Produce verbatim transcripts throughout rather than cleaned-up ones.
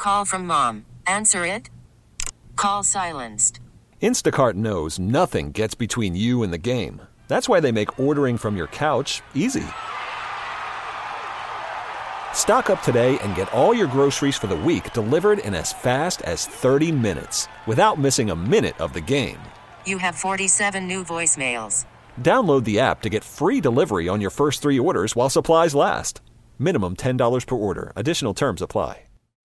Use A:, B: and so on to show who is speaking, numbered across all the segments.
A: Call from mom. Answer it. Call silenced.
B: Instacart knows nothing gets between you and the game. That's why they make ordering from your couch easy. Stock up today and get all your groceries for the week delivered in as fast as thirty minutes without missing a minute of the game.
A: You have forty-seven new voicemails.
B: Download the app to get free delivery on your first three orders while supplies last. Minimum ten dollars per order. Additional terms apply.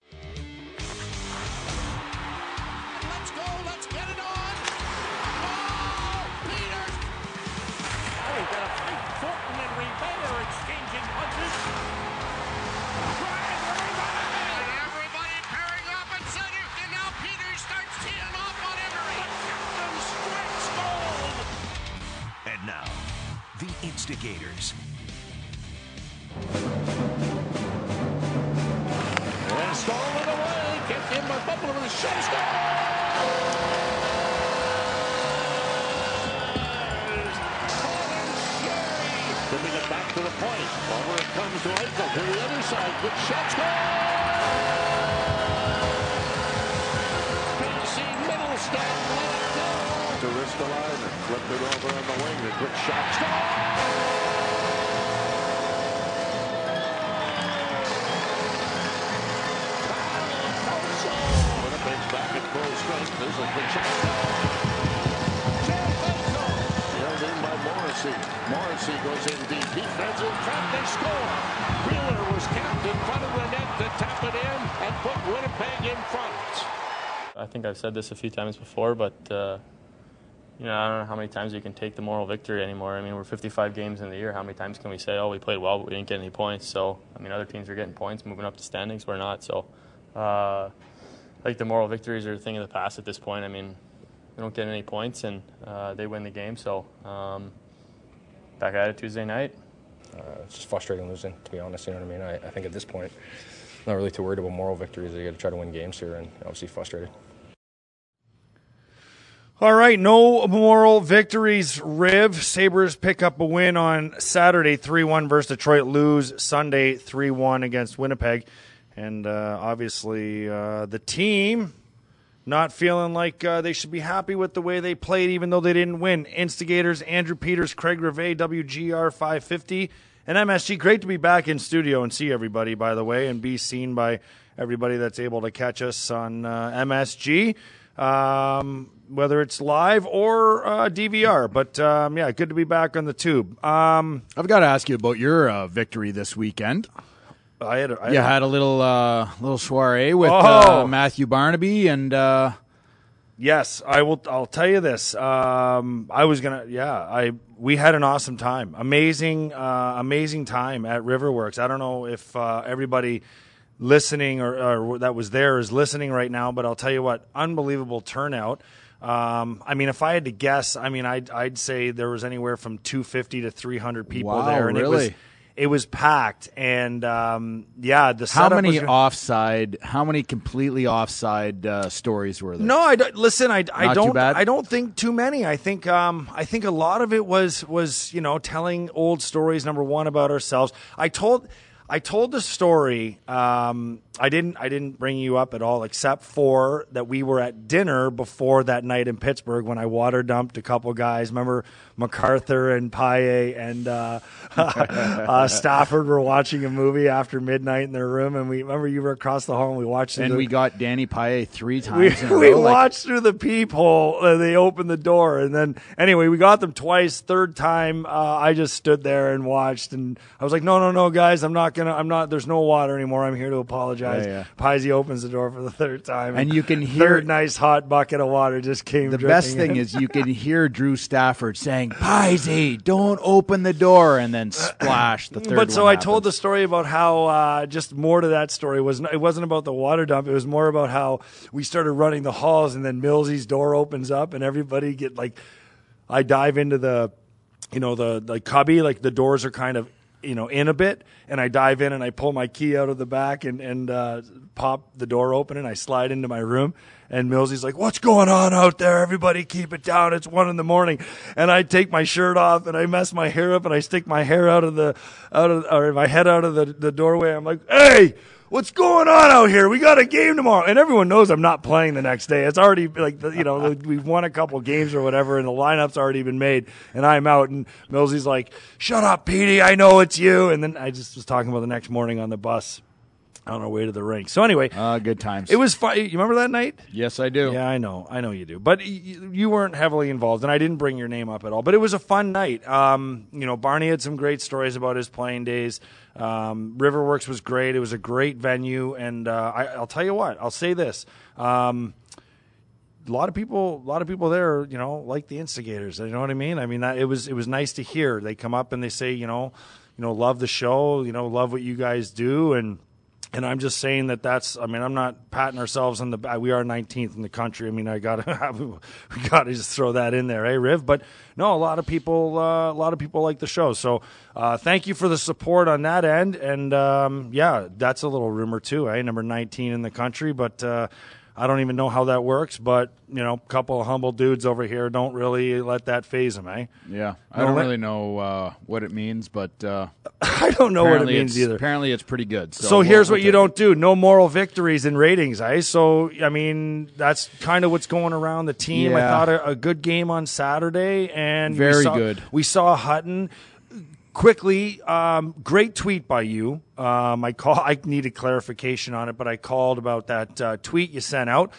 C: Let's go. Let's get it on. Oh, Peters. Oh, we've got a fight. Thornton and Rivera are exchanging punches. Bryant, everybody. Everybody pairing up at center. And now Peters starts teeing off on Emery. The captain strikes gold.
D: And now, the Instigators.
C: And stolen away. Kept in by Buffalo with a shot. Colin Sherry. Flipping it back to the point. Over it comes to Eichel to the other side. Good shot. Casey Middlestat let it go. To Ristolainen. Flipped it over on the wing. A quick shot. Back at full strength. There's a good shot. Held in by Morrissey. Morrissey goes in deep. Defense in front. They score. Wheeler was capped in front of the net to tap it in and put Winnipeg in front.
E: I think I've said this a few times before, but uh, you know, I don't know how many times you can take the moral victory anymore. I mean, we're fifty-five games in the year. How many times can we say, oh, we played well, but we didn't get any points? So, I mean, other teams are getting points, moving up the standings. We're not. So, uh, I think the moral victories are a thing of the past at this point. I mean, we don't get any points, and uh, they win the game. So, um, back at it Tuesday night.
F: Uh, it's just frustrating losing, to be honest. You know what I mean? I, I think at this point, not really too worried about moral victories. You got to try to win games here, and obviously frustrated.
G: All right, no moral victories, Riv. Sabres pick up a win on Saturday, three one versus Detroit, lose Sunday, three one against Winnipeg. And uh, obviously uh, the team not feeling like uh, they should be happy with the way they played, even though they didn't win. Instigators, Andrew Peters, Craig Rivet, W G R five fifty, and M S G. Great to be back in studio and see everybody, by the way, and be seen by everybody that's able to catch us on uh, M S G, um, whether it's live or uh, D V R. But, um, yeah, good to be back on the tube. Um,
H: I've got to ask you about your uh, victory this weekend.
G: I had a, I
H: you
G: had,
H: had a little uh, little soiree with
G: oh.
H: uh, Matthew Barnaby, and uh,
G: yes, I will. I'll tell you this. Um, I was gonna. Yeah, I we had an awesome time. Amazing, uh, amazing time at Riverworks. I don't know if uh, everybody listening or, or that was there is listening right now, but I'll tell you what, unbelievable turnout. Um, I mean, if I had to guess, I mean, I'd I'd say there was anywhere from two fifty to three hundred people
H: wow,
G: there, and
H: really?
G: it was. It was packed, and um, yeah, the
H: how
G: setup
H: many
G: was...
H: offside? How many completely offside uh, stories were there?
G: No, I don't, listen. I, I
H: Not
G: don't.
H: too bad?
G: I don't think too many. I think um, I think a lot of it was was you know telling old stories. Number one, about ourselves. I told I told the story. Um, I didn't I didn't bring you up at all, except for that we were at dinner before that night in Pittsburgh when I water dumped a couple guys. Remember MacArthur and Paille and uh, uh, Stafford were watching a movie after midnight in their room, and we remember you were across the hall and we watched.
H: And
G: the,
H: we got Danny Paille three
G: we,
H: times. in a
G: we
H: row,
G: watched
H: like,
G: through the peephole. And they opened the door, and then anyway, we got them twice. Third time, uh, I just stood there and watched, and I was like, "No, no, no, guys, I'm not gonna. I'm not. There's no water anymore. I'm here to apologize."
H: Yeah, yeah.
G: Paisy opens the door for the third time,
H: and you can hear
G: third nice hot bucket of water just came.
H: The best thing
G: in.
H: is you can hear Drew Stafford saying, "Paisy, don't open the door," and then splash the third.
G: But so
H: one
G: I told the
H: happens.
G: story about how uh, just more to that story was it wasn't about the water dump. It was more about how we started running the halls, and then Millsy's door opens up, and everybody get like, I dive into the, you know, the the cubby, like the doors are kind of, you know, in a bit, and I dive in and I pull my key out of the back and and uh, pop the door open, and I slide into my room. And Millsy's like, "What's going on out there? Everybody keep it down. It's one in the morning." And I take my shirt off and I mess my hair up and I stick my hair out of the, out of, or my head out of the, the doorway. I'm like, "Hey, what's going on out here? We got a game tomorrow. And everyone knows I'm not playing the next day. It's already like, the, you know, we've won a couple games or whatever, and the lineup's already been made, and I'm out. And Millsy's like, shut up, Petey, I know it's you. And then I just was talking about the next morning on the bus on our way to the rink. So anyway.
H: Uh, good times.
G: It was fun. You remember that night?
H: Yes, I do.
G: Yeah, I know. I know you do. But you, you weren't heavily involved, and I didn't bring your name up at all. But it was a fun night. Um, you know, Barney had some great stories about his playing days. Um, Riverworks was great. It was a great venue. And uh, I, I'll tell you what. I'll say this. Um, a lot of people, a lot of people there, you know, like the Instigators. You know what I mean? I mean, that, it was it was nice to hear. They come up and they say, you know, you know, love the show. You know, love what you guys do. And And I'm just saying that that's, I mean, I'm not patting ourselves on the back. We are nineteenth in the country. I mean, I got to we got to just throw that in there, eh, Riv? But no, a lot of people, uh, a lot of people like the show. So uh, thank you for the support on that end. And um, yeah, that's a little rumor too, eh? Number nineteen in the country, but uh, I don't even know how that works. But you know, a couple of humble dudes over here don't really let that faze them, eh?
H: Yeah, I don't, don't really know uh, what it means, but uh,
G: I don't know what it means either.
H: Apparently, it's pretty good. So,
G: so
H: we'll,
G: here's
H: we'll
G: what you
H: it.
G: don't do: no moral victories in ratings, eh? So I mean, that's kind of what's going around the team.
H: Yeah.
G: I thought a, a good game on Saturday, and
H: very
G: we saw,
H: good.
G: We saw Hutton. Quickly, um, great tweet by you. Um, I call. I needed clarification on it, but I called about that uh, tweet you sent out.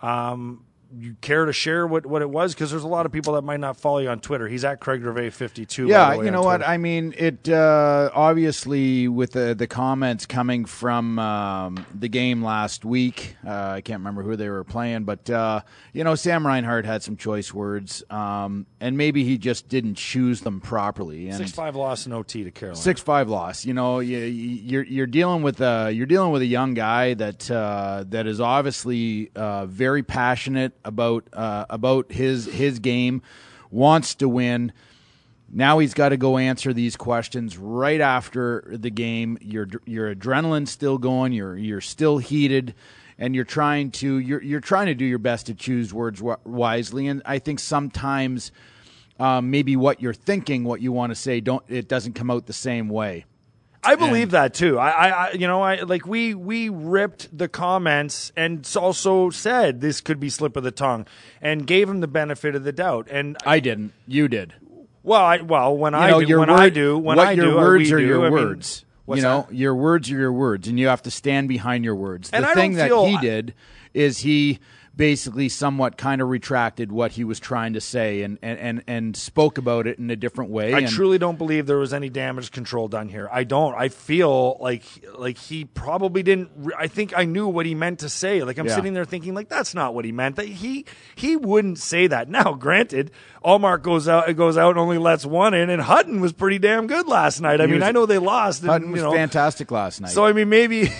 G: Um, you care to share what, what it was? Because there's a lot of people that might not follow you on Twitter. He's at Craig Gervais fifty-two.
H: Yeah,
G: by the way,
H: you know
G: what?
H: Twitter. I mean, it uh, obviously with the the comments coming from um, the game last week. Uh, I can't remember who they were playing, but uh, you know, Sam Reinhart had some choice words, um, and maybe he just didn't choose them properly. And
G: six five loss in O T to Carolina.
H: Six five loss. You know, you, you're you're dealing with a you're dealing with a young guy that uh, that is obviously uh, very passionate about uh, about his his game, wants to win. Now he's got to go answer these questions right after the game. Your your adrenaline's still going. You're you're still heated, and you're trying to you're you're trying to do your best to choose words wisely. And I think sometimes um, maybe what you're thinking, what you want to say, don't it doesn't come out the same way.
G: I believe and, that too. I, I, you know, I like we we ripped the comments and also said this could be slip of the tongue, and gave him the benefit of the doubt. And
H: I didn't. You did.
G: Well, I well when
H: you
G: I
H: know,
G: do,
H: your
G: when
H: word,
G: I do when
H: what
G: I
H: your
G: do,
H: words
G: are
H: do, your
G: I
H: words.
G: Mean,
H: you know,
G: that?
H: your words are your words, and you have to stand behind your words.
G: And
H: the
G: I
H: thing
G: don't
H: that
G: feel,
H: he
G: I,
H: did is he basically somewhat kind of retracted what he was trying to say and, and, and, and spoke about it in a different way.
G: I
H: and,
G: truly don't believe there was any damage control done here. I don't. I feel like like he probably didn't. I think I knew what he meant to say. Like I'm
H: yeah.
G: sitting there thinking like that's not what he meant. That he he wouldn't say that. Now, granted, Allmark goes out it goes out and only lets one in, and Hutton was pretty damn good last night. I
H: he
G: mean,
H: was,
G: I know they lost. And,
H: Hutton was
G: you know,
H: fantastic last night.
G: So I mean, maybe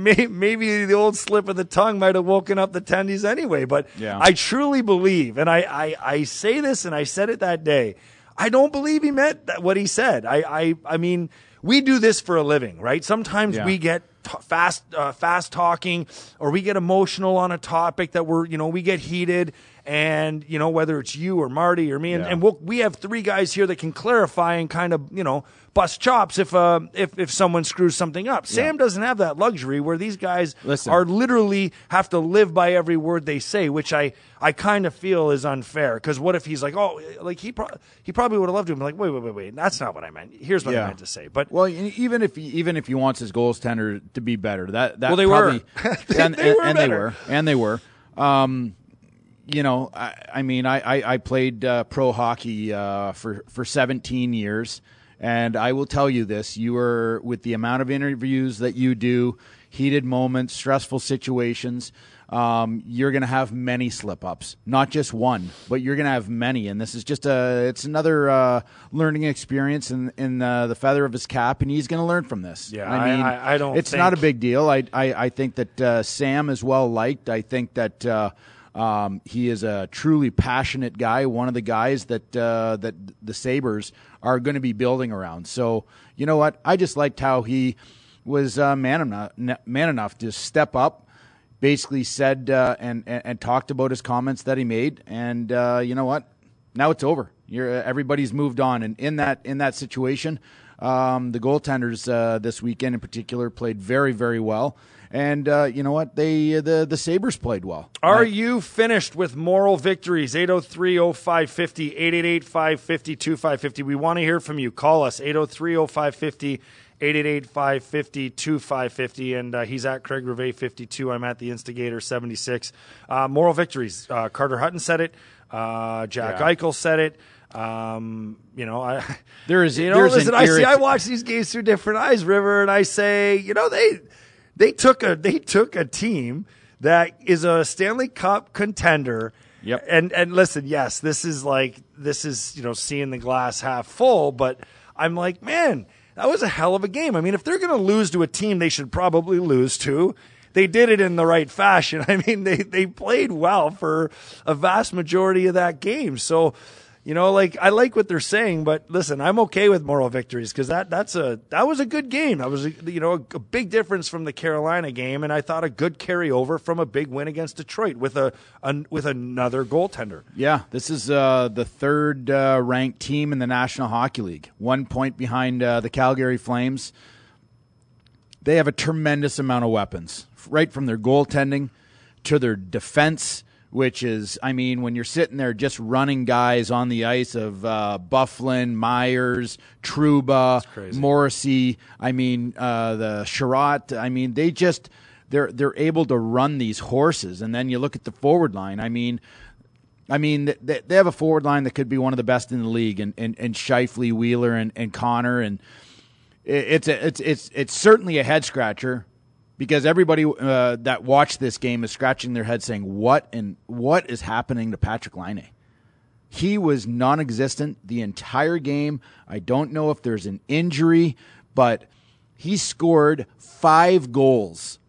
G: maybe the old slip of the tongue might have woken up the tendies anyway. But
H: yeah.
G: I truly believe, and I, I, I say this, and I said it that day, I don't believe he meant that, what he said. I, I, I mean, we do this for a living, right? Sometimes
H: yeah.
G: we get t- fast, uh, fast talking, or we get emotional on a topic that we're, you know, we get heated. And, you know, whether it's you or Marty or me, and,
H: yeah.
G: and we'll, we have three guys here that can clarify and kind of, you know, bust chops if uh, if, if someone screws something up. Yeah. Sam doesn't have that luxury where these guys
H: Listen.
G: are literally have to live by every word they say, which I, I kind of feel is unfair. Because what if he's like, oh, like he, pro- he probably would have loved to be like, wait, wait, wait, wait, that's not what I meant. Here's what
H: yeah.
G: I meant to say. But
H: well, even if he, even if he wants his goaltender to be better, that that
G: well, they
H: probably,
G: were,
H: and,
G: they,
H: and,
G: were
H: and
G: better.
H: they were, and they were. Um, You know, I, I mean, I, I, I played uh, pro hockey uh, for, for seventeen years, and I will tell you this. You are, with the amount of interviews that you do, heated moments, stressful situations, um, you're going to have many slip-ups. Not just one, but you're going to have many. And this is just a, it's another uh, learning experience in, in uh, the feather of his cap, and he's going to learn from this.
G: Yeah,
H: I mean,
G: I, I don't
H: it's
G: think...
H: not a big deal. I, I, I think that uh, Sam is well-liked. I think that... Uh, Um, he is a truly passionate guy, one of the guys that uh, that the Sabres are going to be building around. So, you know what? I just liked how he was uh, man enough, man enough to step up, basically said uh, and, and and talked about his comments that he made. And uh, you know what? Now it's over. You're, everybody's moved on. And in that in that situation, um, the goaltenders uh, this weekend in particular played very, very well. And uh, you know what? They the the Sabres played well.
G: Are
H: I,
G: you finished with moral victories? eight oh three oh five five oh, eight eight eight, five five oh, two five five oh. We want to hear from you. Call us, eight oh three oh five five oh, eight eight eight, five five oh, two five five oh. And uh, he's at Craig Rivet fifty-two. I'm at the Instigator seventy-six. Uh, moral victories. Uh, Carter Hutton said it. Uh, Jack
H: Yeah.
G: Eichel said it. Um, you know, I
H: There is-
G: you know,
H: there's
G: listen,
H: an
G: I see,
H: irrit-
G: I watch these games through different eyes, River, and I say, you know, they they took a they took a team that is a Stanley Cup contender.
H: Yep.
G: And and listen, yes, this is like this is, you know, seeing the glass half full, but I'm like, man, that was a hell of a game. I mean, if they're going to lose to a team they should probably lose to, they did it in the right fashion. I mean, they they played well for a vast majority of that game. So, you know, like, I like what they're saying, but listen, I'm okay with moral victories because that that's a that was a good game. That was a, you know a, a big difference from the Carolina game, and I thought a good carryover from a big win against Detroit with a, a with another goaltender.
H: Yeah, this is uh, the third uh, ranked team in the National Hockey League, one point behind uh, the Calgary Flames. They have a tremendous amount of weapons, right from their goaltending to their defense, which is, I mean, when you're sitting there just running guys on the ice of uh, Bufflin, Myers, Trouba, Morrissey, I mean, uh, the Sherratt, I mean, they just, they're they're able to run these horses. And then you look at the forward line, I mean, I mean, they, they have a forward line that could be one of the best in the league, and, and, and Scheifele, Wheeler, and, and Connor, and it's a, it's it's it's certainly a head scratcher. Because everybody uh, that watched this game is scratching their head saying, what and what is happening to Patrick Laine? He was non-existent the entire game. I don't know if there's an injury, but he scored five goals.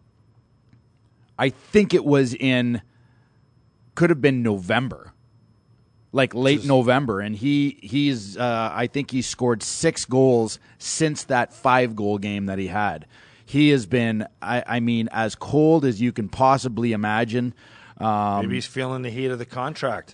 H: I think it was in, could have been November, like late Just, November. And he he's, uh, I think he scored six goals since that five-goal game that he had. He has been, I, I mean, as cold as you can possibly imagine. Um,
G: Maybe he's feeling the heat of the contract.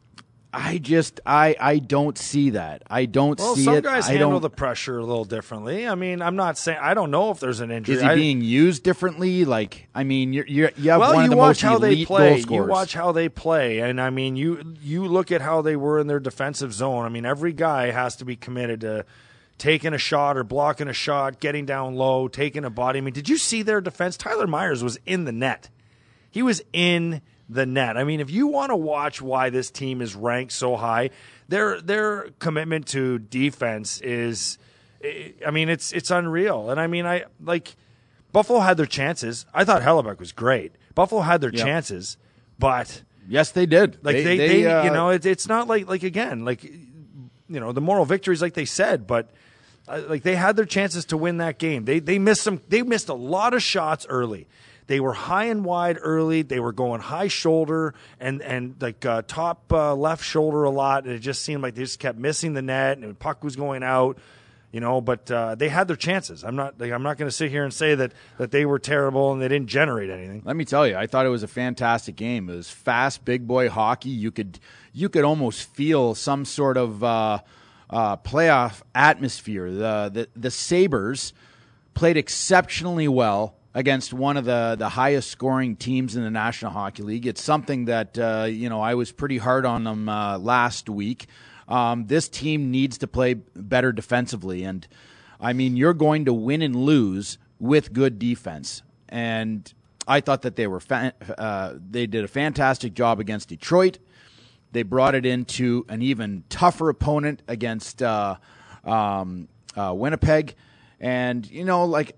H: I just, I, I don't see that. I don't
G: well,
H: see
G: some
H: it.
G: Some guys
H: I
G: handle
H: don't,
G: the pressure a little differently. I mean, I'm not saying, I don't know if there's an injury.
H: Is he
G: I,
H: being used differently? Like, I mean, you're, you're, you have
G: well,
H: one
G: you
H: of the
G: watch
H: most
G: how
H: elite
G: they play.
H: goal scorers.
G: You watch how they play. And I mean, you, you look at how they were in their defensive zone. I mean, every guy has to be committed to taking a shot or blocking a shot, getting down low, taking a body. I mean, did you see their defense? Tyler Myers was in the net. He was in the net. I mean, if you want to watch why this team is ranked so high, their their commitment to defense is, I mean, it's it's unreal. And I mean, I like Buffalo had their chances. I thought Hellebuck was great. Buffalo had their yep. chances, but
H: yes, they did.
G: Like they,
H: they,
G: they,
H: they uh,
G: you know, it, it's not like like again, like you know, the moral victories, like they said, but. Uh, like they had their chances to win that game. They they missed some. They missed a lot of shots early. They were high and wide early. They were going high shoulder and and like uh, top uh, left shoulder a lot. And it just seemed like they just kept missing the net, and the puck was going out. You know, but uh, they had their chances. I'm not. Like, I'm not going to sit here and say that that they were terrible and they didn't generate anything.
H: Let me tell you, I thought it was a fantastic game. It was fast, big boy hockey. You could you could almost feel some sort of. Uh, Uh, playoff atmosphere. The, the the Sabres played exceptionally well against one of the, the highest scoring teams in the National Hockey League. It's something that uh, you know I was pretty hard on them uh, last week. Um, this team needs to play better defensively, and I mean you're going to win and lose with good defense. And I thought that they were fa- uh, they did a fantastic job against Detroit. They brought it into an even tougher opponent against uh, um, uh, Winnipeg. And, you know, like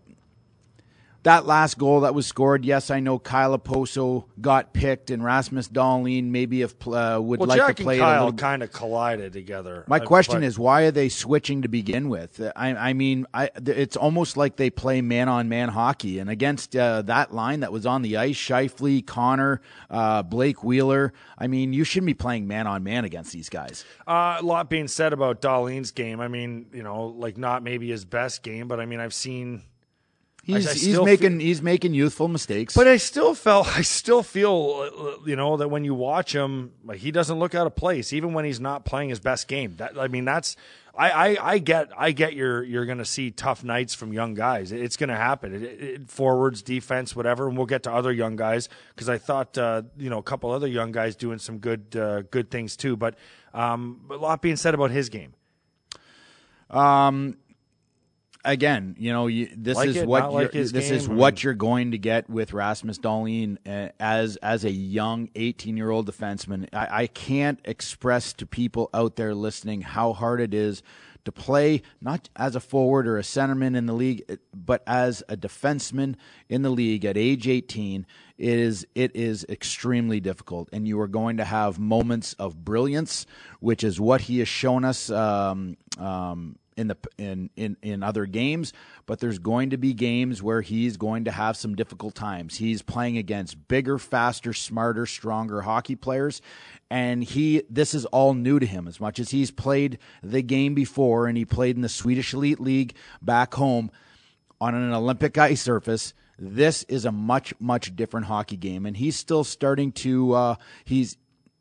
H: that last goal that was scored, yes, I know Kyle Oposo got picked and Rasmus Dahlin maybe if uh, would
G: well,
H: like
G: Jack
H: to play
G: and Kyle
H: it a little
G: kind of collided together.
H: My question
G: but,
H: is, why are they switching to begin with? I, I mean, I, it's almost like they play man-on-man hockey. And against uh, that line that was on the ice, Scheifele, Connor, uh, Blake Wheeler, I mean, you shouldn't be playing man-on-man against these guys.
G: Uh, a lot being said about Dahlin's game. I mean, you know, like not maybe his best game, but I mean, I've seen...
H: He's,
G: I, I
H: he's making feel, he's making youthful mistakes,
G: but I still felt I still feel you know that when you watch him, like he doesn't look out of place, even when he's not playing his best game. That I mean, that's I, I, I get I get you're you're going to see tough nights from young guys. It's going to happen. It, it, forwards, defense, whatever, and we'll get to other young guys because I thought uh, you know a couple other young guys doing some good uh, good things too. But um, a lot being said about his game.
H: Um. Again, you know, you, this
G: like
H: is
G: it,
H: what
G: like
H: you're, this
G: game,
H: is
G: I
H: what
G: mean,
H: you're going to get with Rasmus Dahlin uh, as as a young eighteen-year-old defenseman. I, I can't express to people out there listening how hard it is to play not as a forward or a centerman in the league, but as a defenseman in the league at age eighteen. It is it is extremely difficult, and you are going to have moments of brilliance, which is what he has shown us. Um, um, in the in, in in other games, but there's going to be games where he's going to have some difficult times. He's playing against bigger, faster, smarter, stronger hockey players, and he this is all new to him. As much as he's played the game before, and he played in the Swedish Elite League back home on an Olympic ice surface, this is a much much different hockey game, and he's still starting to uh, he's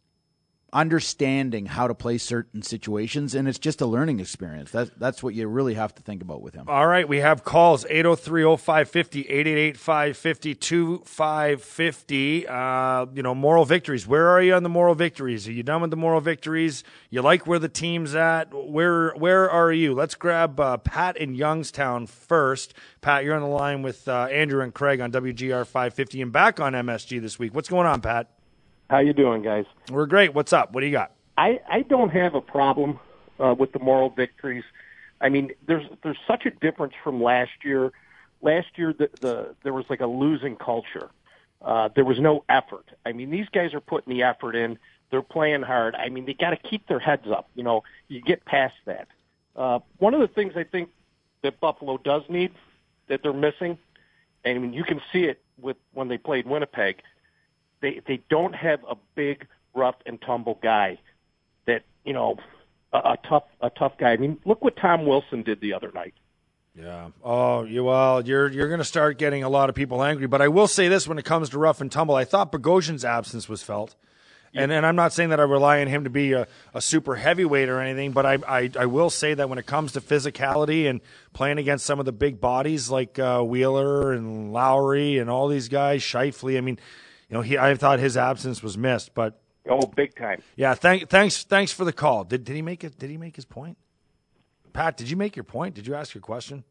H: understanding how to play certain situations, and it's just a learning experience. That's that's what you really have to think about with him.
G: All right, we have calls eight oh three oh five five oh, eight eight eight five five oh, two five five oh. Uh, you know, moral victories. Where are you on the moral victories? Are you done with the moral victories? You like where the team's at? Where where are you? Let's grab uh, Pat in Youngstown first. Pat, you're on the line with uh, Andrew and Craig on W G R five fifty and back on M S G this week. What's going on, Pat?
I: How you doing, guys?
G: We're great. What's up? What do you got?
I: I, I don't have a problem uh, with the moral victories. I mean, there's there's such a difference from last year. Last year, the, the there was like a losing culture. Uh, there was no effort. I mean, these guys are putting the effort in. They're playing hard. I mean, they got to keep their heads up. You know, you get past that. Uh, one of the things I think that Buffalo does need that they're missing, and I mean, you can see it with when they played Winnipeg. They they don't have a big, rough and tumble guy that, you know, a, a tough a tough guy. I mean, look what Tom Wilson did the other night.
G: Yeah. Oh, you well, you're you're going to start getting a lot of people angry. But I will say this: when it comes to rough and tumble, I thought Bogosian's absence was felt. Yeah. And and I'm not saying that I rely on him to be a, a super heavyweight or anything, but I, I I will say that when it comes to physicality and playing against some of the big bodies like uh, Wheeler and Lowry and all these guys, Scheifele, I mean. You know, he. I thought his absence was missed, but
I: oh, big time.
G: Yeah, thank, thanks, thanks for the call. Did did he make it? Did he make his point? Pat, did you make your point? Did you ask your question?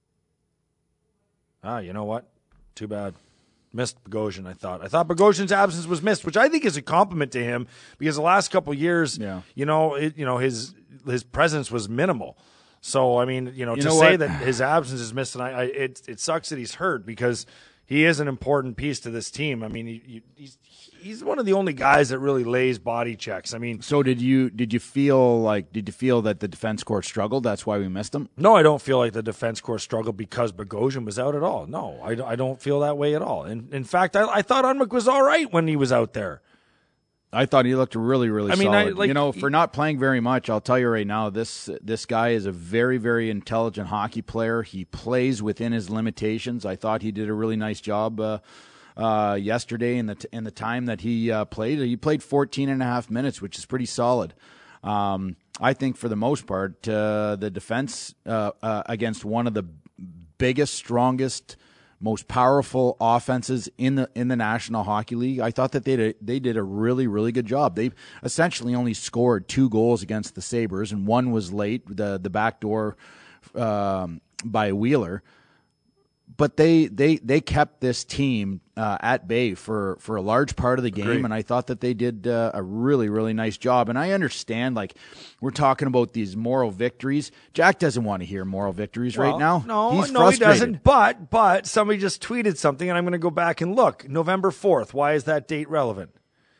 G: Ah, you know what? Too bad. Missed Bogosian. I thought. I thought Bogosian's absence was missed, which I think is a compliment to him because the last couple of years, yeah. you know, it, you know his his presence was minimal. So I mean, you know, you to know say what? that his absence is missed, and I, I it it sucks that he's hurt because. He is an important piece to this team. I mean, he, he's he's one of the only guys that really lays body checks. I mean,
H: so did you? Did you feel like? Did you feel that the defense corps struggled? That's why we missed him.
G: No, I don't feel like the defense corps struggled because Bogosian was out at all. No, I, I don't feel that way at all. In in fact, I, I thought Unmik was all right when he was out there.
H: I thought he looked really, really
G: I mean,
H: solid.
G: I, like,
H: you know, for not playing very much, I'll tell you right now, this this guy is a very, very intelligent hockey player. He plays within his limitations. I thought he did a really nice job uh, uh, yesterday in the t- in the time that he uh, played. He played fourteen and a half minutes, which is pretty solid. Um, I think for the most part, uh, the defense uh, uh, against one of the biggest, strongest, most powerful offenses in the in the National Hockey League. I thought that they did, they did a really, really good job. They essentially only scored two goals against the Sabres, and one was late, the the backdoor um, by Wheeler. But they they they kept this team uh, at bay for, for a large part of the game, Agreed. and I thought that they did uh, a really, really nice job. And I understand, like, we're talking about these moral victories. Jack doesn't want to hear moral victories well, right now.
G: No,
H: He's
G: no,
H: frustrated.
G: he doesn't. But but somebody just tweeted something, and I'm going to go back and look. November fourth. Why is that date relevant?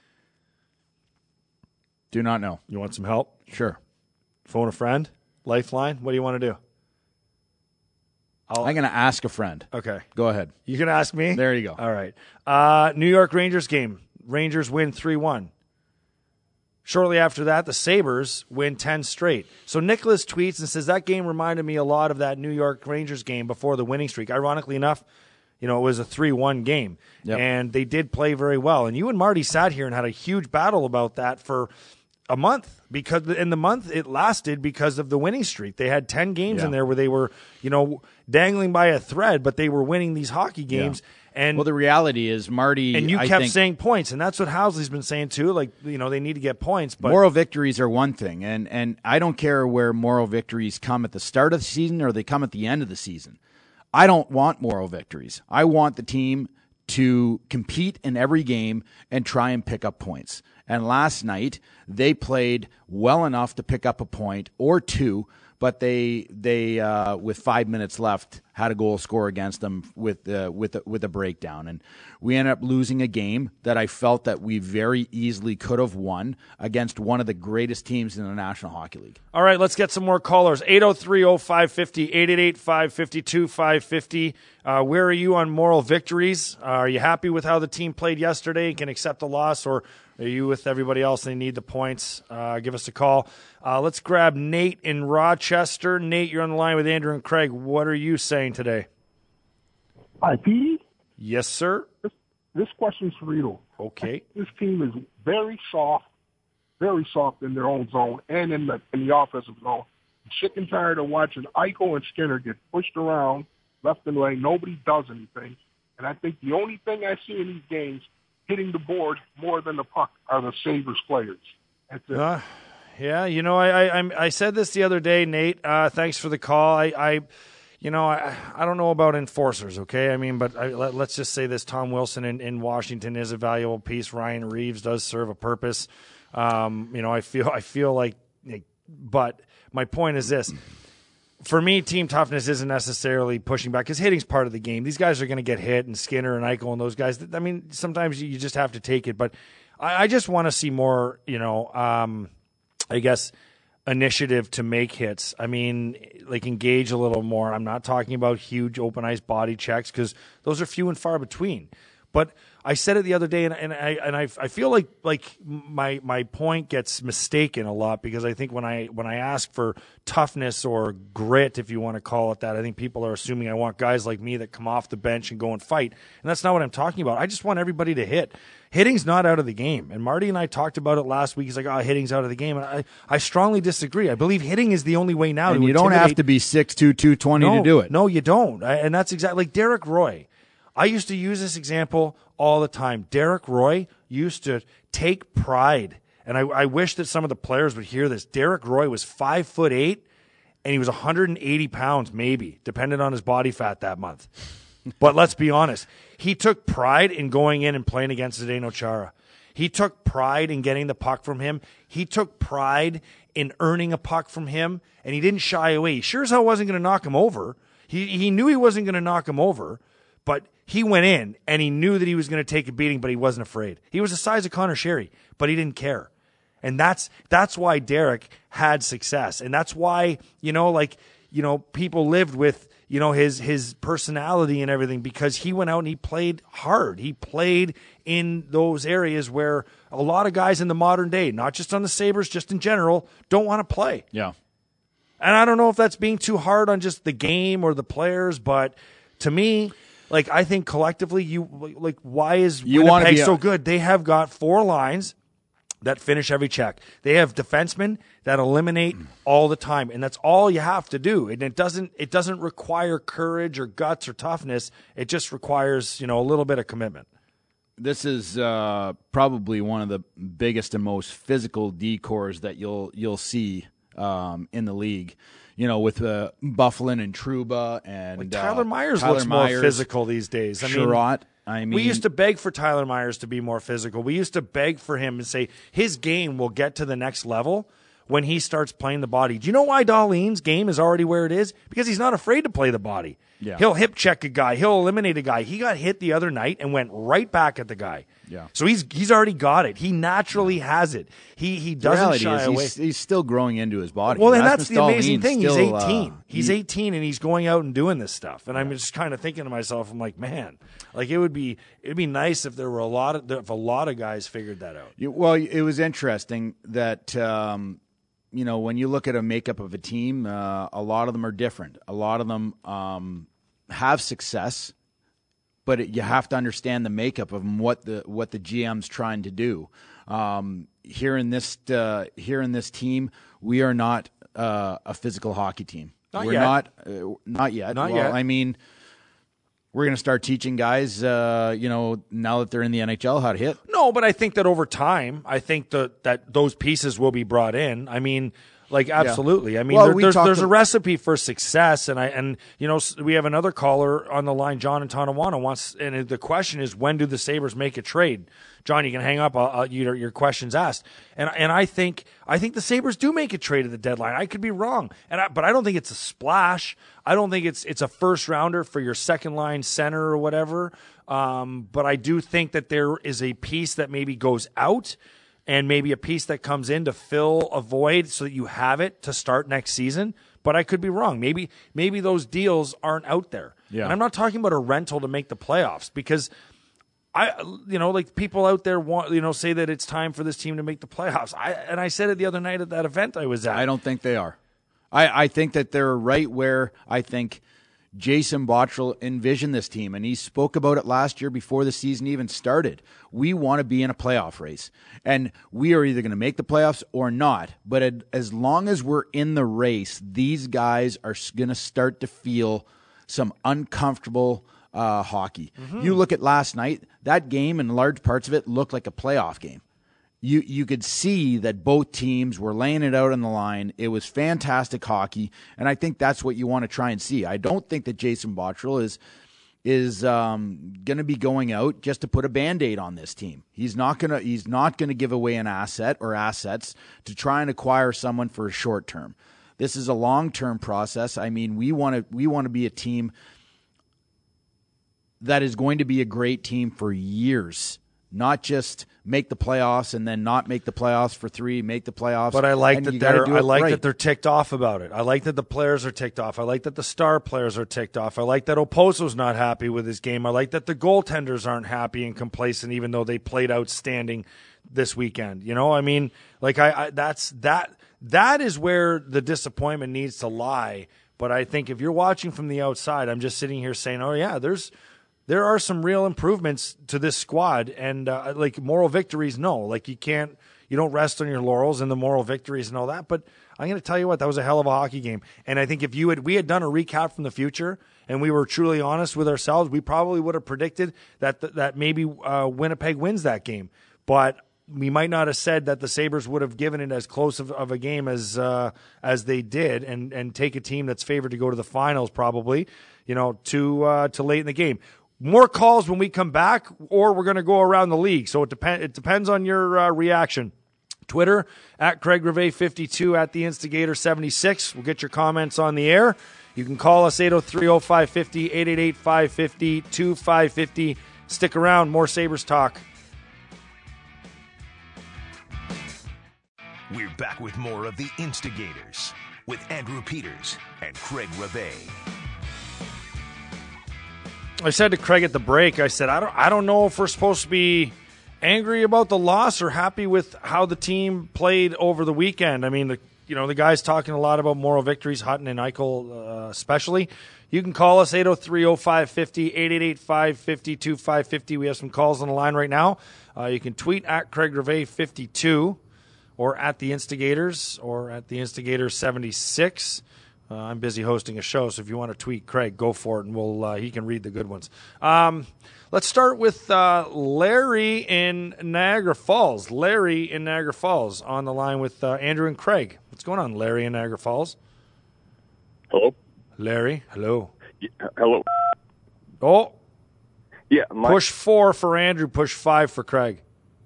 H: Do not know.
G: You want some help?
H: Sure.
G: Phone a friend? Lifeline? What do you want to do?
H: I'll, I'm going to ask a friend.
G: Okay.
H: Go ahead.
G: You can ask me?
H: There you go.
G: All right. Uh, New York Rangers game. Rangers win three one. Shortly after that, the Sabres win ten straight. So Nicholas tweets and says, that game reminded me a lot of that New York Rangers game before the winning streak. Ironically enough, you know, it was a three one game. Yep. And they did play very well. And you and Marty sat here and had a huge battle about that for a month because in the month it lasted because of the winning streak. They had ten games
H: Yeah.
G: in there where they were, you know, dangling by a thread, but they were winning these hockey games.
H: Yeah.
G: And
H: well, the reality is, Marty,
G: and you
H: I
G: kept
H: think
G: saying points, and that's what Housley's been saying too. Like, you know, they need to get points. But
H: moral victories are one thing, and and I don't care where moral victories come at the start of the season or they come at the end of the season. I don't want moral victories. I want the team to compete in every game and try and pick up points. And last night they played well enough to pick up a point or two, but they they uh, with five minutes left had a goal score against them with uh, with a, with a breakdown, and we ended up losing a game that I felt that we very easily could have won against one of the greatest teams in the National Hockey League.
G: All right, let's get some more callers. eight oh three oh five five oh, eight eight eight, five five two, five five oh. Uh, where are you on moral victories? Uh, are you happy with how the team played yesterday and can accept a loss, or are you with everybody else and they need the points? Uh, give us a call. Uh, let's grab Nate in Rochester. Nate, you're on the line with Andrew and Craig. What are you saying today?
J: Hi, Pete.
G: Yes, sir.
J: This, this question's for you.
G: Okay.
J: This team is very soft, very soft in their own zone and in the in the offensive zone. I'm sick and tired of watching Eichel and Skinner get pushed around left and right. Nobody does anything. And I think the only thing I see in these games hitting the board more than the puck are the Sabres players. That's it.
G: Uh, yeah, you know, I, I I'm- I said this the other day, Nate. Uh, thanks for the call. I, I you know, I, I don't know about enforcers, okay? I mean, but I, let, let's just say this: Tom Wilson in, in Washington is a valuable piece. Ryan Reeves does serve a purpose. Um, you know, I feel I feel like, like, but my point is this. For me, team toughness isn't necessarily pushing back because hitting's part of the game. These guys are going to get hit, and Skinner and Eichel and those guys. I mean, sometimes you just have to take it. But I, I just want to see more, you know, um, I guess, initiative to make hits. I mean, like engage a little more. I'm not talking about huge open ice body checks because those are few and far between. But I said it the other day, and, and I and I, I feel like like my my point gets mistaken a lot because I think when I when I ask for toughness or grit, if you want to call it that, I think people are assuming I want guys like me that come off the bench and go and fight, and that's not what I'm talking about. I just want everybody to hit. Hitting's not out of the game, and Marty and I talked about it last week. He's like, "Oh, hitting's out of the game," and I I strongly disagree. I believe hitting is the only way now.
H: And
G: to
H: you don't have
G: intimidate-
H: to be six two, two twenty
G: no,
H: to do it.
G: No, you don't. I, and that's exactly like Derek Roy. I used to use this example all the time. Derek Roy used to take pride, and I, I wish that some of the players would hear this. Derek Roy was five foot eight, and he was one hundred eighty pounds, maybe, depending on his body fat that month. But let's be honest, he took pride in going in and playing against Zdeno Chara. He took pride in getting the puck from him. He took pride in earning a puck from him, and he didn't shy away. He sure as hell wasn't going to knock him over. He he knew he wasn't going to knock him over, but he went in, and he knew that he was going to take a beating, but he wasn't afraid. He was the size of Connor Sherry, but he didn't care. And that's that's why Derek had success. And that's why, you know, like, you know, people lived with, you know, his his personality and everything because he went out and he played hard. He played in those areas where a lot of guys in the modern day, not just on the Sabres, just in general, don't want to play.
H: Yeah.
G: And I don't know if that's being too hard on just the game or the players, but to me, like, I think collectively, you like, why is
H: You wanna
G: Winnipeg
H: be a-
G: so good? They have got four lines that finish every check. They have defensemen that eliminate all the time, and that's all you have to do. And it doesn't it doesn't require courage or guts or toughness. It just requires, you know, a little bit of commitment.
H: This is uh, probably one of the biggest and most physical decors that you'll you'll see um, in the league. You know, with uh, Bufflin and Trouba and
G: Like Tyler
H: uh,
G: Myers
H: Tyler
G: looks
H: Myers,
G: more physical these days. I mean,
H: Sherratt, I mean,
G: we used to beg for Tyler Myers to be more physical. We used to beg for him and say his game will get to the next level when he starts playing the body. Do you know why Dahlin's game is already where it is? Because he's not afraid to play the body.
H: Yeah.
G: He'll hip check a guy. He'll eliminate a guy. He got hit the other night and went right back at the guy.
H: Yeah.
G: So he's he's already got it. He naturally has it. He he
H: the
G: doesn't
H: reality
G: shy
H: is
G: away.
H: He's, he's still growing into his body.
G: Well, and
H: Rasmus
G: that's the amazing
H: Dahlin's
G: thing. He's
H: still,
G: eighteen.
H: Uh,
G: he's
H: he-
G: eighteen, and he's going out and doing this stuff. And I'm just kind of thinking to myself, I'm like, man, like it would be it'd be nice if there were a lot of if a lot of guys figured that out.
H: You- Well, it was interesting that um, you know when you look at a makeup of a team, uh, a lot of them are different. A lot of them um, have success, but it, you have to understand the makeup of what the what the G M's trying to do. Um, here in this uh, here in this team, we are not uh, a physical hockey team.
G: Not
H: We're
G: yet.
H: not uh, not yet.
G: Not
H: well,
G: yet.
H: I mean, we're going to start teaching guys, uh, you know, now that they're in the N H L, how to hit.
G: No, but I think that over time, I think that that those pieces will be brought in. I mean, like absolutely. Yeah. I mean,
H: Well,
G: there,
H: we
G: there's
H: talked
G: there's
H: to-
G: a recipe for success, and I and you know we have another caller on the line, John in Tonawanda wants, and the question is, when do the Sabres make a trade? John, you can hang up. I'll, I'll, your your question's asked, and and I think I think the Sabres do make a trade at the deadline. I could be wrong, and I, but I don't think it's a splash. I don't think it's it's a first rounder for your second line center or whatever. Um, but I do think that there is a piece that maybe goes out, and maybe a piece that comes in to fill a void so that you have it to start next season. But I could be wrong. Maybe maybe those deals aren't out there.
H: Yeah.
G: And I'm not talking about a rental to make the playoffs, because I, you know, like people out there want, you know, say that it's time for this team to make the playoffs. I and I said it the other night at that event I was at.
H: I don't think they are. I, I think that they're right where I think Jason Botterill envisioned this team, and he spoke about it last year before the season even started. We want to be in a playoff race, and we are either going to make the playoffs or not. But it, as long as we're in the race, these guys are going to start to feel some uncomfortable uh, hockey.
G: Mm-hmm.
H: You look at last night, that game and large parts of it looked like a playoff game. You you could see that both teams were laying it out on the line. It was fantastic hockey, and I think that's what you want to try and see. I don't think that Jason Botterill is is um, going to be going out just to put a Band-Aid on this team. He's not gonna he's not going to give away an asset or assets to try and acquire someone for a short term. This is a long-term process. I mean, we want to we want to be a team that is going to be a great team for years. Not just make the playoffs and then not make the playoffs for three, make the playoffs.
G: But I like
H: and
G: that
H: you gotta
G: they're
H: do
G: I
H: it
G: like
H: right.
G: that they're ticked off about it. I like that the players are ticked off. I like that the star players are ticked off. I like that Oposo's not happy with his game. I like that the goaltenders aren't happy and complacent, even though they played outstanding this weekend. You know, I mean, like I, I that's that that is where the disappointment needs to lie. But I think if you're watching from the outside, I'm just sitting here saying, oh yeah, there's there are some real improvements to this squad, and uh, like moral victories, no, like you can't, you don't rest on your laurels and the moral victories and all that. But I'm going to tell you what, that was a hell of a hockey game. And I think if you had, we had done a recap from the future and we were truly honest with ourselves, we probably would have predicted that that maybe uh, Winnipeg wins that game. But we might not have said that the Sabres would have given it as close of, of a game as uh, as they did, and and take a team that's favored to go to the finals probably, you know, to uh, to late in the game. More calls when we come back, or we're going to go around the league. So it depends. It depends on your uh, reaction. Twitter at Craig Rivet fifty-two, at the Instigator seventy-six. We'll get your comments on the air. You can call us eight oh three oh five five oh, eight eight eight five five oh, two five five oh. Stick around. More Sabres talk.
D: We're back with more of the Instigators with Andrew Peters and Craig Rivet.
G: I said to Craig at the break, I said, I don't I don't know if we're supposed to be angry about the loss or happy with how the team played over the weekend. I mean, the you know, the guy's talking a lot about moral victories, Hutton and Eichel uh, especially. You can call us eight oh three oh five five oh, eight eight eight five five oh, two five five oh. We have some calls on the line right now. Uh, you can tweet at Craig Rivet fifty-two or at the Instigators or at the Instigators seventy-six. Uh, I'm busy hosting a show, so if you want to tweet Craig, go for it, and we'll uh, he can read the good ones. Um, let's start with uh, Larry in Niagara Falls. Larry in Niagara Falls on the line with uh, Andrew and Craig. What's going on, Larry in Niagara Falls?
K: Hello?
G: Larry, hello.
K: Yeah, hello.
G: Oh.
K: Yeah. My-
G: push four for Andrew, push five for Craig.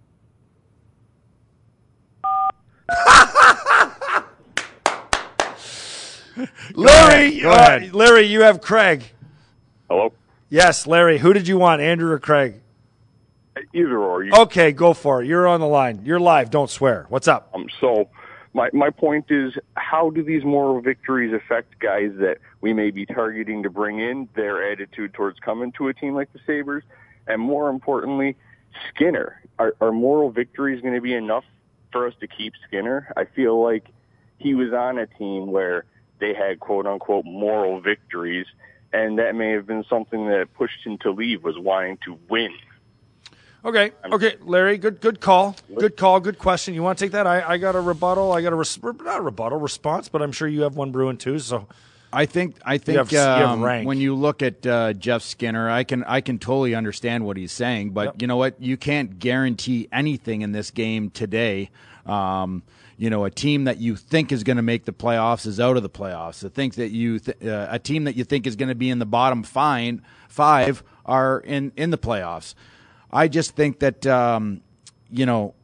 G: Larry,
K: Go ahead.
G: uh, Larry, you have Craig.
K: Hello?
G: Yes, Larry. Who did you want, Andrew or Craig?
K: Either or. You,
G: Okay, go for it. You're on the line. You're live. Don't swear. What's up?
K: um, so my, my point is, how do these moral victories affect guys that we may be targeting to bring in, their attitude towards coming to a team like the Sabres? And more importantly, Skinner. Are, are moral victories going to be enough for us to keep Skinner? I feel like he was on a team where they had quote-unquote moral victories, and that may have been something that pushed him to leave, was wanting to win.
G: Okay, okay, Larry, good good call. Good call, good question. You want to take that? I, I got a rebuttal. I got a, res- not a rebuttal, response, but I'm sure you have one brewing too, so...
H: I think I think
G: you have, you have
H: um,
G: rank.
H: when you look at uh, Jeff Skinner, I can I can totally understand what he's saying, but
G: yep.
H: you know what? You can't guarantee anything in this game today. Um, you know, a team that you think is going to make the playoffs is out of the playoffs. I think that you th- uh, a team that you think is going to be in the bottom five five are in in the playoffs. I just think that um, you know.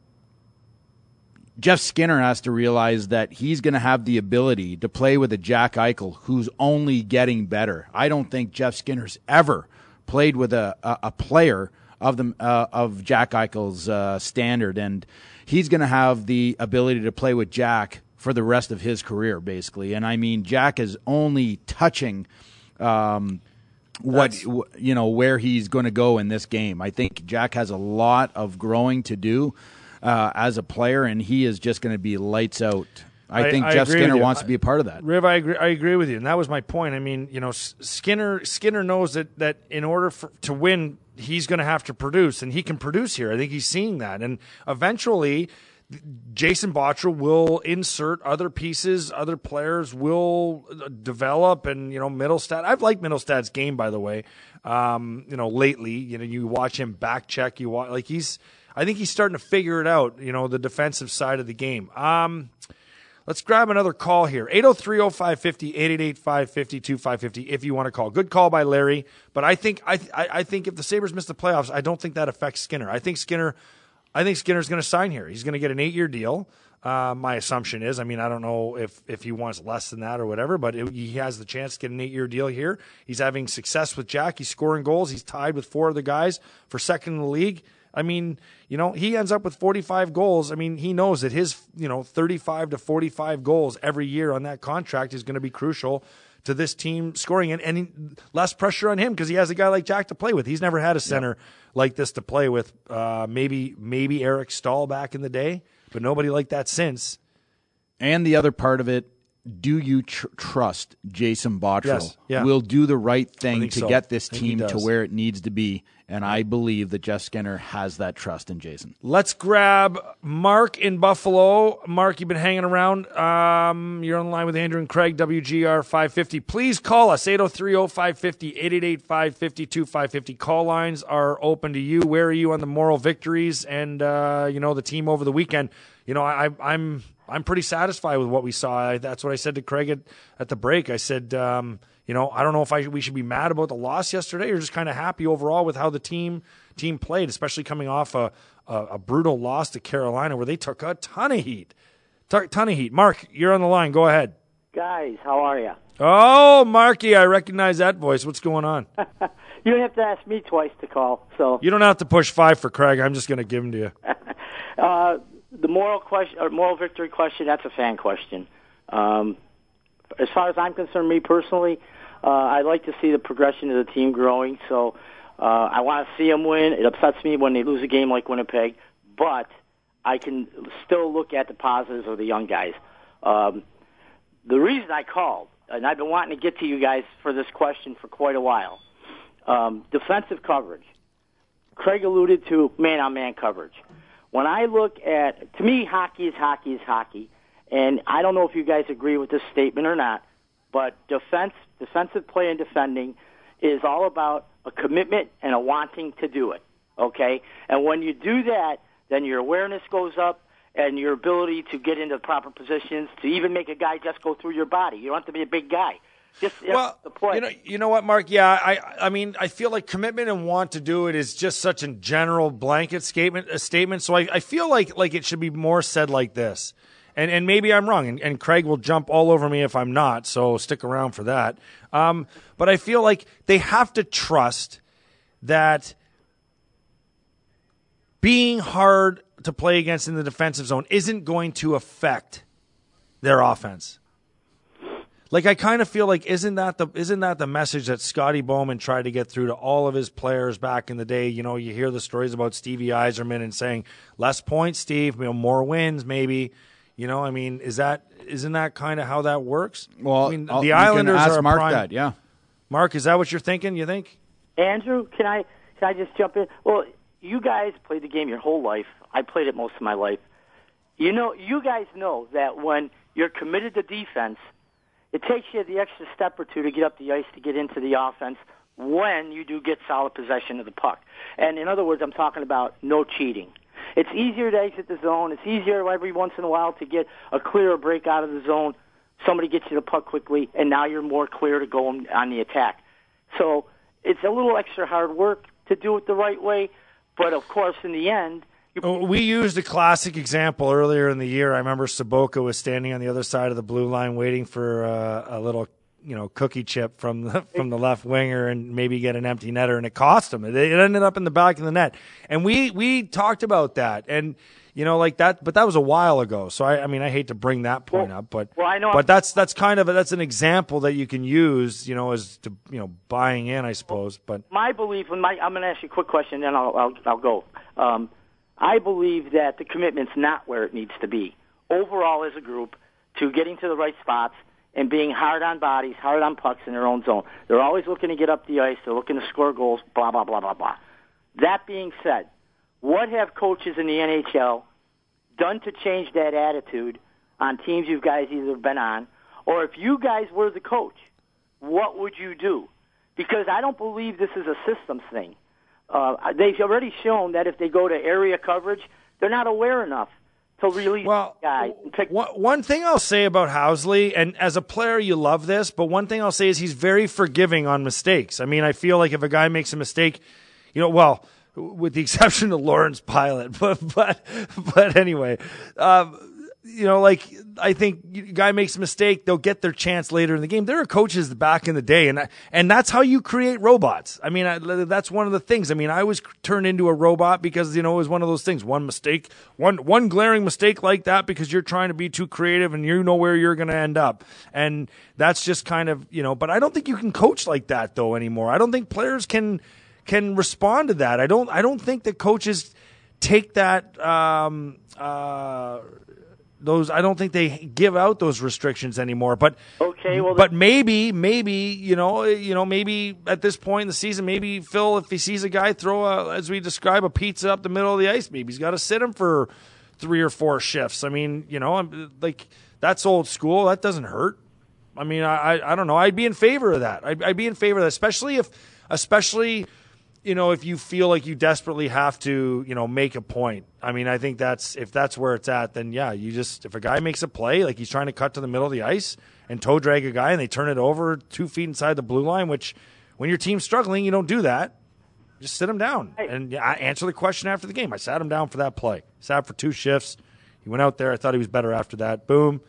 H: Jeff Skinner has to realize that he's going to have the ability to play with a Jack Eichel who's only getting better. I don't think Jeff Skinner's ever played with a, a, a player of the uh, of Jack Eichel's uh, standard, and he's going to have the ability to play with Jack for the rest of his career, basically. And I mean, Jack is only touching um, what w- you know where he's going to go in this game. I think Jack has a lot of growing to do. Uh, as a player, and he is just going to be lights out. I, I think I Jeff Skinner wants to be a part of that.
G: Riv, I agree, I agree with you, and that was my point. I mean, you know, Skinner Skinner knows that, that in order for, to win, he's going to have to produce, and he can produce here. I think he's seeing that, and eventually, Jason Botterill will insert other pieces, other players will develop, and you know, Middlestad. I've liked Middlestad's game, by the way. Um, you know, lately, you know, you watch him back check, you watch like he's. I think he's starting to figure it out, you know, the defensive side of the game. Um, let's grab another call here. eight oh three oh five five oh, eight eight eight five five two five five oh if you want to call. Good call by Larry, but I think I, I I think if the Sabres miss the playoffs, I don't think that affects Skinner. I think Skinner I think Skinner's going to sign here. He's going to get an eight-year deal. Uh, my assumption is, I mean, I don't know if, if he wants less than that or whatever, but it, he has the chance to get an eight-year deal here. He's having success with Jack. He's scoring goals. He's tied with four other guys for second in the league. I mean, you know, he ends up with forty-five goals. I mean, he knows that his, you know, thirty-five to forty-five goals every year on that contract is going to be crucial to this team scoring, and, and he, less pressure on him because he has a guy like Jack to play with. He's never had a center yeah. like this to play with. Uh, maybe maybe Eric Stahl back in the day, but nobody like that since.
H: And the other part of it, do you tr- trust Jason Botterill
G: yes, yeah.
H: will do the right thing to
G: so.
H: get this team to where it needs to be? And I believe that Jeff Skinner has that trust in Jason.
G: Let's grab Mark in Buffalo. Mark, you've been hanging around. Um, you're on the line with Andrew and Craig, W G R five fifty. Please call us, eight oh three oh five five oh, eight eight eight five five two five five oh. Call lines are open to you. Where are you on the moral victories and, uh, you know, the team over the weekend? You know, I, I'm I'm pretty satisfied with what we saw. I, that's what I said to Craig at, at the break. I said, um, you know, I don't know if I we should be mad about the loss yesterday or just kind of happy overall with how the team team played, especially coming off a, a, a brutal loss to Carolina where they took a ton of heat. T- ton of heat. Mark, you're on the line. Go ahead.
L: Guys, how are you?
G: Oh, Marky, I recognize that voice. What's going on?
L: You don't have to ask me twice to call. So
G: you don't have to push five for Craig. I'm just going to give them to you.
L: uh, the moral question, or moral victory question, that's a fan question. Um, as far as I'm concerned, me personally, uh, I'd like to see the progression of the team growing. So uh, I want to see them win. It upsets me when they lose a game like Winnipeg, but I can still look at the positives of the young guys. Um, the reason I called, and I've been wanting to get to you guys for this question for quite a while, um, defensive coverage. Craig alluded to man-on-man coverage. When I look at, to me, hockey is hockey is hockey, and I don't know if you guys agree with this statement or not, but defense, defensive play and defending is all about a commitment and a wanting to do it, okay? And when you do that, then your awareness goes up and your ability to get into the proper positions, to even make a guy just go through your body. You don't have to be a big guy. Just
G: well,
L: the play.
G: You know, you know what, Mark? Yeah, I, I mean, I feel like commitment and want to do it is just such a general blanket statement. A statement. So I, I feel like like it should be more said like this. And and maybe I'm wrong, and, and Craig will jump all over me if I'm not. So stick around for that. Um, but I feel like they have to trust that being hard to play against in the defensive zone isn't going to affect their offense. Like, I kind of feel like isn't that the isn't that the message that Scotty Bowman tried to get through to all of his players back in the day? You know, you hear the stories about Stevie Yzerman and saying less points, Steve, you know, more wins, maybe. You know, I mean, is that isn't that kind of how that works?
H: Well,
G: I mean,
H: I'll,
G: the Islanders
H: you can ask
G: are a
H: Mark
G: prime,
H: that, yeah.
G: Mark, is that what you're thinking, you think?
L: Andrew, can I can I just jump in? Well, you guys played the game your whole life. I played it most of my life. You know, you guys know that when you're committed to defense, it takes you the extra step or two to get up the ice to get into the offense when you do get solid possession of the puck. And in other words, I'm talking about no cheating. It's easier to exit the zone. It's easier every once in a while to get a clear break out of the zone. Somebody gets you the puck quickly, and now you're more clear to go on the attack. So it's a little extra hard work to do it the right way, but of course, in the end,
G: we used a classic example earlier in the year. I remember Sobotka was standing on the other side of the blue line waiting for uh, a little, you know, cookie chip from the, from the left winger and maybe get an empty netter, and it cost him. It, it ended up in the back of the net. And we, we talked about that. And, you know, like that, but that was a while ago. So, I, I mean, I hate to bring that point
L: well,
G: up, but
L: well, I know
G: but that's that's kind of a, that's an example that you can use, you know, as to, you know, buying in, I suppose. But
L: my belief, my, I'm going to ask you a quick question, then I'll, I'll, I'll go. Um, I believe that the commitment's not where it needs to be. Overall, as a group, to getting to the right spots and being hard on bodies, hard on pucks in their own zone. They're always looking to get up the ice. They're looking to score goals, blah, blah, blah, blah, blah. That being said, what have coaches in the N H L done to change that attitude on teams you guys either been on? Or if you guys were the coach, what would you do? Because I don't believe this is a systems thing. Uh, they've already shown that if they go to area coverage, they're not aware enough to release
G: well,
L: the guy. Pick-
G: one, one thing I'll say about Housley, and as a player you love this, but one thing I'll say is he's very forgiving on mistakes. I mean, I feel like if a guy makes a mistake, you know, well, with the exception of Lawrence Pilot, but but but anyway, um, you know, like I think a guy makes a mistake, they'll get their chance later in the game. There are coaches back in the day, and and that's how you create robots. I mean, I, that's one of the things. I mean, I was turned into a robot because, you know, it was one of those things. One mistake, one one glaring mistake like that because you're trying to be too creative and you know where you're going to end up. And that's just kind of, you know, but I don't think you can coach like that though anymore. I don't think players can can respond to that. I don't I don't think that coaches take that um uh Those I don't think they give out those restrictions anymore. But
L: okay, well,
G: but maybe maybe you know you know maybe at this point in the season, maybe Phil, if he sees a guy throw a, as we describe, a pizza up the middle of the ice, maybe he's got to sit him for three or four shifts. I mean, you know, I'm, like that's old school. That doesn't hurt. I mean, I I, I don't know. I'd be in favor of that. I'd, I'd be in favor of that, especially if especially. You know, if you feel like you desperately have to, you know, make a point. I mean, I think that's, if that's where it's at, then yeah, you just, if a guy makes a play, like he's trying to cut to the middle of the ice and toe drag a guy and they turn it over two feet inside the blue line, which when your team's struggling, you don't do that. Just sit him down. And yeah, I answer the question after the game. I sat him down for that play. Sat for two shifts. He went out there. I thought he was better after that. Boom.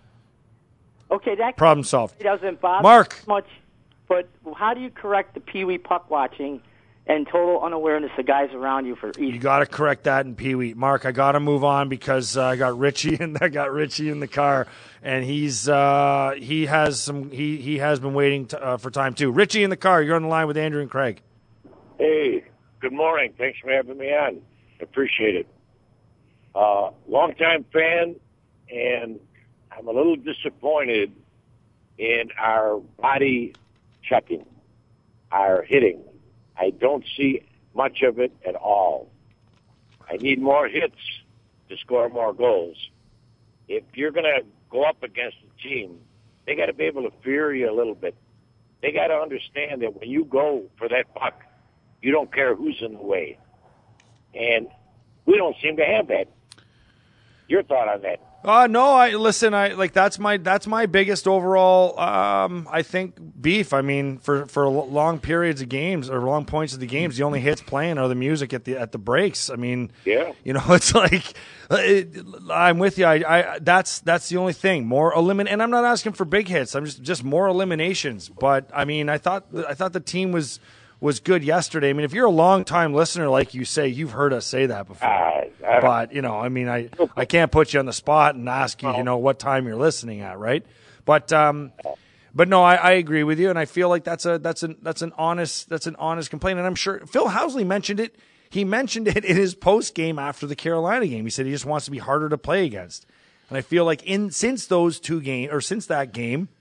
L: Okay, that
G: problem solved.
L: Doesn't bother
G: Mark.
L: much, but how do you correct the Pee-wee puck watching and total unawareness of guys around you for each?
G: You got to correct that in Pee Wee. Mark, I got to move on because uh, I got Richie and I got Richie in the car, and he's uh, he has some he he has been waiting to, uh, for time too. Richie in the car. You're on the line with Andrew and Craig.
M: Hey, good morning. Thanks for having me on. Appreciate it. Uh, longtime fan, and I'm a little disappointed in our body checking, our hitting. I don't see much of it at all. I need more hits to score more goals. If you're going to go up against a team, they got to be able to fear you a little bit. They got to understand that when you go for that puck, you don't care who's in the way. And we don't seem to have that. Your thought on that?
G: Uh no, I listen, I like that's my that's my biggest overall um I think beef. I mean, for for long periods of games or long points of the games, the only hits playing are the music at the at the breaks. I mean,
M: yeah.
G: You know, it's like it, I'm with you. I, I that's that's the only thing. More elimin and I'm not asking for big hits. I'm just just more eliminations. But I mean, I thought I thought the team was was good yesterday. I mean, if you're a long-time listener, like you say, you've heard us say that before.
M: Uh,
G: but, you know, I mean, I, I can't put you on the spot and ask you, you know, what time you're listening at, right? But, um, but no, I, I agree with you, and I feel like that's a that's an that's an honest that's an honest complaint, and I'm sure Phil Housley mentioned it. He mentioned it in his post game after the Carolina game. He said he just wants to be harder to play against, and I feel like in since those two games or since that game,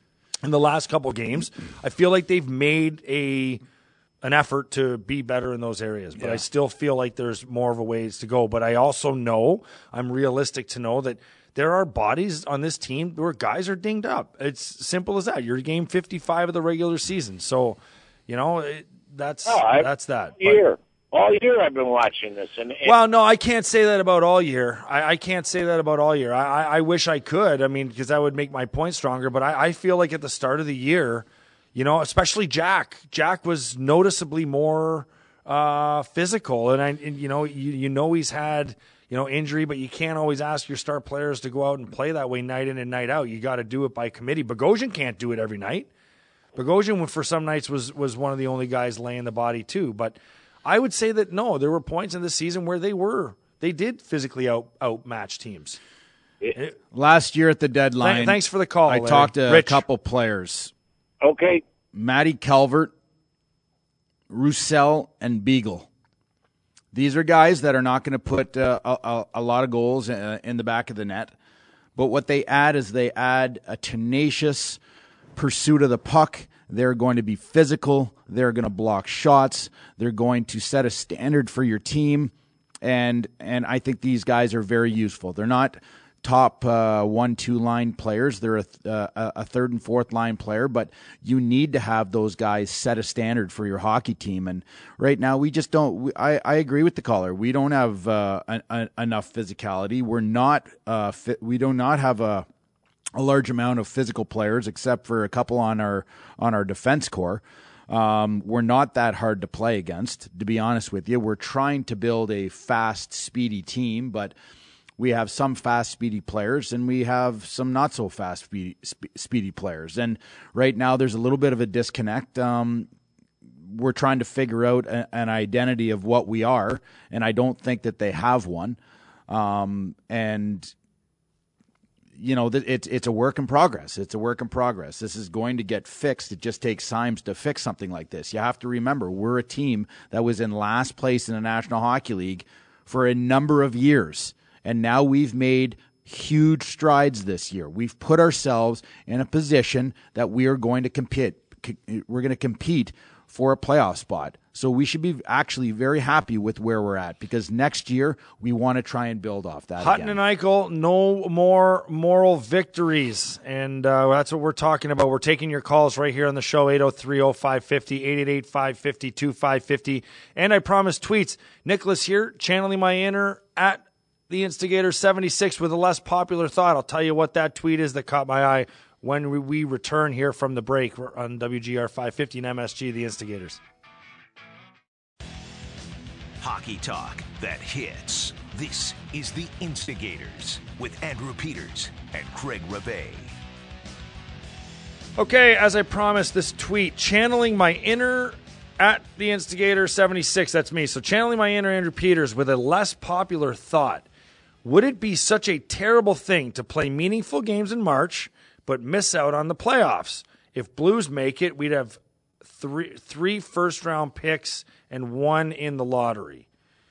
G: in the last couple games. I feel like they've made a an effort to be better in those areas, but
H: Yeah.
G: I still feel like there's more of a ways to go. But I also know, I'm realistic to know that there are bodies on this team where guys are dinged up. It's simple as that. You're game fifty-five of the regular season. So, you know, it, that's
M: Oh, I-
G: that's that. But-
M: Year. All year I've been watching this. and, and
G: well, no, I can't say that about all year. I, I can't say that about all year. I, I, I wish I could. I mean, because that would make my point stronger. But I, I feel like at the start of the year, you know, especially Jack, Jack was noticeably more uh, physical. And, I, and you know, you, you know he's had, you know, injury, but you can't always ask your star players to go out and play that way night in and night out. You got to do it by committee. Bogosian can't do it every night. Bogosian, for some nights, was was one of the only guys laying the body too. But I would say that no, there were points in the season where they were they did physically out outmatch teams. It,
H: Last year at the deadline,
G: Th- thanks for the call,
H: I
G: Larry.
H: talked to
G: Rich.
H: a couple players.
M: Okay.
H: Matty Calvert, Roussel, and Beagle. These are guys that are not going to put uh, a, a lot of goals uh, in the back of the net. But what they add is they add a tenacious pursuit of the puck. They're going to be physical. They're going to block shots. They're going to set a standard for your team. And and I think these guys are very useful. They're not top uh, one, two line players. They're a, uh, a third and fourth line player, but you need to have those guys set a standard for your hockey team. And right now, we just don't. We, I I agree with the caller. We don't have uh, an, an, enough physicality. We're not. Uh, fit, we do not have a a large amount of physical players, except for a couple on our on our defense core. Um, we're not that hard to play against, to be honest with you. We're trying to build a fast, speedy team, but we have some fast, speedy players, and we have some not so fast, speedy, spe- speedy players. And right now, there's a little bit of a disconnect. Um, we're trying to figure out a, an identity of what we are, and I don't think that they have one. Um, and you know, it's it's a work in progress. It's a work in progress. This is going to get fixed. It just takes time to fix something like this. You have to remember, we're a team that was in last place in the National Hockey League for a number of years. And now we've made huge strides this year. We've put ourselves in a position that we are going to compete. We're going to compete for a playoff spot. So we should be actually very happy with where we're at, because next year we want to try and build off that
G: Hutton
H: again.
G: and Eichel, no more moral victories. And uh, that's what we're talking about. We're taking your calls right here on the show, eight oh three oh five fifty, eight eight eight five five zero two five five zero. And I promise tweets. Nicholas here, channeling my inner at the Instigator seventy-six with a less popular thought. I'll tell you what that tweet is that caught my eye when we return here from the break on W G R five fifty and M S G, the Instigators.
D: Hockey talk that hits. This is The Instigators with Andrew Peters and Craig Reve.
G: Okay, as I promised, this tweet, channeling my inner at the Instigator seventy-six, that's me. So channeling my inner Andrew Peters with a less popular thought. Would it be such a terrible thing to play meaningful games in March but miss out on the playoffs? If Blues make it, we'd have three three first-round picks and one in the lottery.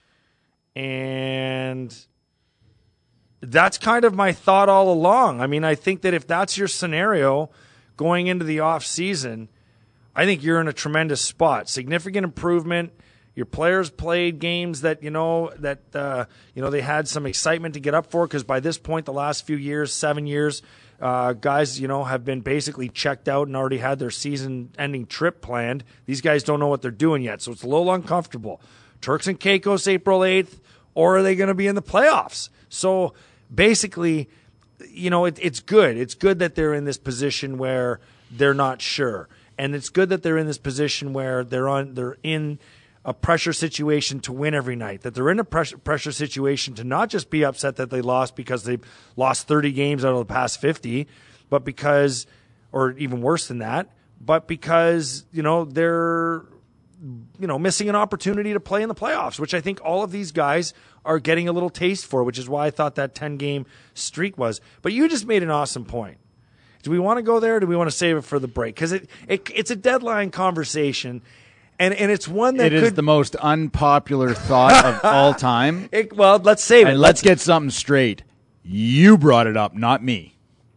G: And that's kind of my thought all along. I mean, I think that if that's your scenario going into the off season, I think you're in a tremendous spot. Significant improvement. Your players played games that, you know, that, uh, you know, they had some excitement to get up for, because by this point, the last few years, seven years, uh, guys, you know, have been basically checked out and already had their season-ending trip planned. These guys don't know what they're doing yet, so it's a little uncomfortable. Turks and Caicos, April eighth, or are they going to be in the playoffs? So basically, you know, it, it's good. It's good that they're in this position where they're not sure. And it's good that they're in this position where they're on, they're in a pressure situation to win every night, that they're in a pressure, pressure situation to not just be upset that they lost because they've lost thirty games out of the past fifty, but because, or even worse than that, but because, you know, they're, you know, missing an opportunity to play in the playoffs, which I think all of these guys are getting a little taste for, which is why I thought that ten-game streak was. But you just made an awesome point. Do we want to go there, or do we want to save it for the break? Because it, it it's a deadline conversation, and, and it's one that
H: it
G: could...
H: is the most unpopular thought of all time.
G: It, well, let's save it.
H: And let's, let's get something straight. You brought it up, not me.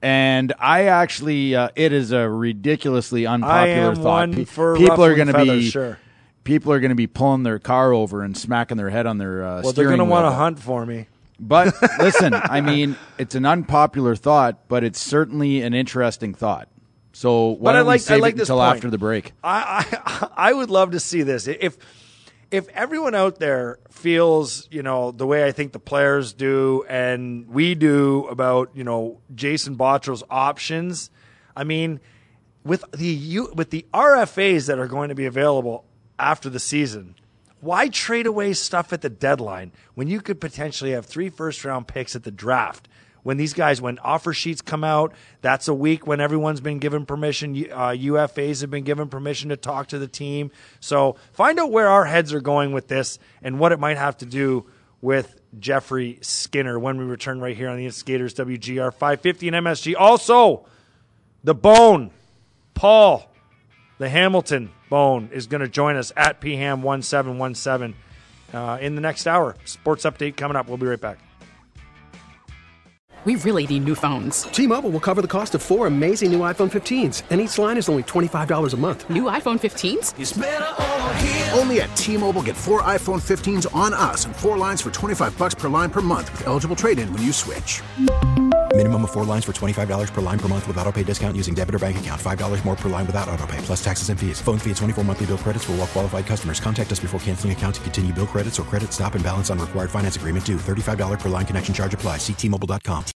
H: And I actually, uh, it is a ridiculously unpopular
G: I am
H: thought.
G: one
H: Pe-
G: for
H: people are
G: ruffling
H: going to be
G: feathers, sure.
H: people are going to be pulling their car over and smacking their head on their uh,
G: Well, they're
H: steering
G: going to
H: wheel.
G: want to hunt for me.
H: But listen, I mean, it's an unpopular thought, but it's certainly an interesting thought. So why
G: But I
H: don't
G: like-
H: we save
G: I like
H: it
G: this
H: until
G: point.
H: after the break?
G: I, I I would love to see this. If if everyone out there feels, you know, the way I think the players do and we do about, you know, Jason Bottrell's options, I mean, with the U, with the R F As that are going to be available after the season, why trade away stuff at the deadline when you could potentially have three first round picks at the draft? When these guys, when offer sheets come out, that's a week when everyone's been given permission. Uh, U F As have been given permission to talk to the team. So find out where our heads are going with this and what it might have to do with Jeffrey Skinner when we return right here on the Instigators W G R five fifty and M S G. Also, the Bone, Paul, the Hamilton Bone, is going to join us at P Ham one seven one seven uh, in the next hour. Sports update coming up. We'll be right back.
N: We really need new phones.
O: T-Mobile will cover the cost of four amazing new iPhone fifteens, and each line is only twenty-five dollars a month.
N: New iPhone fifteens?
O: It's better over
P: here. Only at T-Mobile, get four iPhone fifteens on us and four lines for twenty-five dollars per line per month with eligible trade-in when you switch.
Q: Minimum of four lines for twenty-five dollars per line per month with autopay discount using debit or bank account. five dollars more per line without autopay, plus taxes and fees. Phone fee at twenty-four monthly bill credits for well-qualified customers. Contact us before canceling account to continue bill credits or credit stop and balance on required finance agreement due. thirty-five dollars per line connection charge applies. See T Mobile dot com.